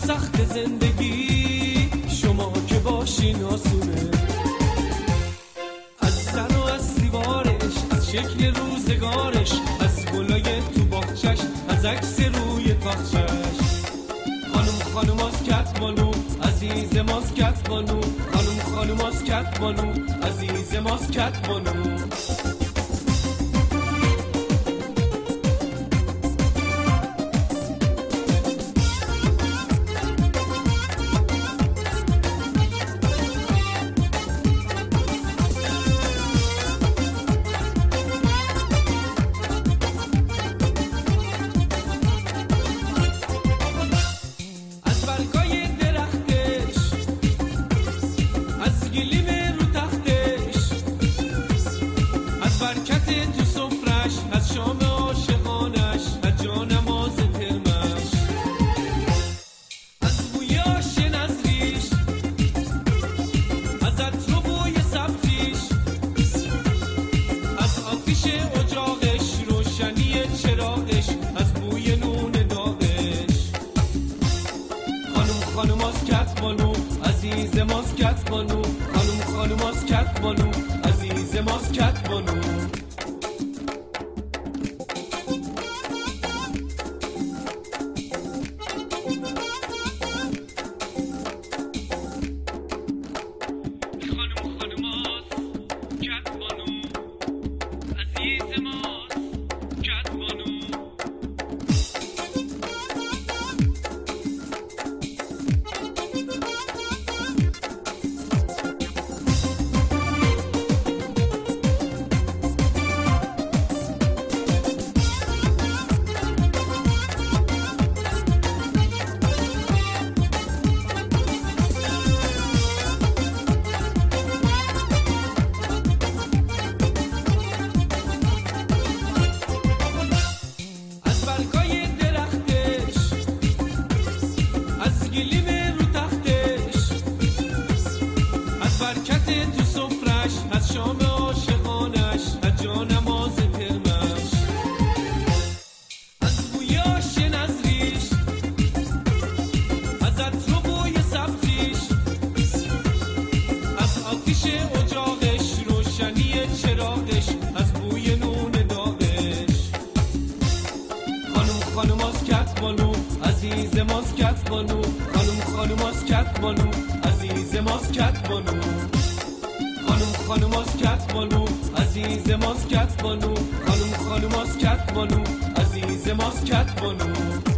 سخت زندگی شما که باشین آسونه. از زن و از دیوارش، از شکل روزگارش، از گلای تو باغچش، از عکس روی تاخچش. خانم اسکت بانو عزیز ماسکت بانو، خانم اسکت بانو عزیز ماسکت بانو. برکت تو سفرش، از شام عاشقانش، از جانماز ترمش، از بوی آش نظریش، از عطر و بوی سبزیش، از آتیش اجاقش، روشنی چراغش، از بوی نون داغش. خانم اسکت بانو عزیز ماسکت بانو، خانم اسکت بانو عزیز ماسکت بانو. برکت تو سفرش، از شام عاشقانش، از جانماز ترمش، از بوی آش نظریش، از عطر و بوی سبزیش، از آتیش اجاقش، روشنی چراغش، از بوی نون داغش. خانم اسکت بانو عزیز ماسکت بانو، خانم اسکت بانو عزیز ماسکت بانو. خانم اسکت بانو عزیز ماسکت بانو، خانم اسکت بانو عزیز ماسکت بانو.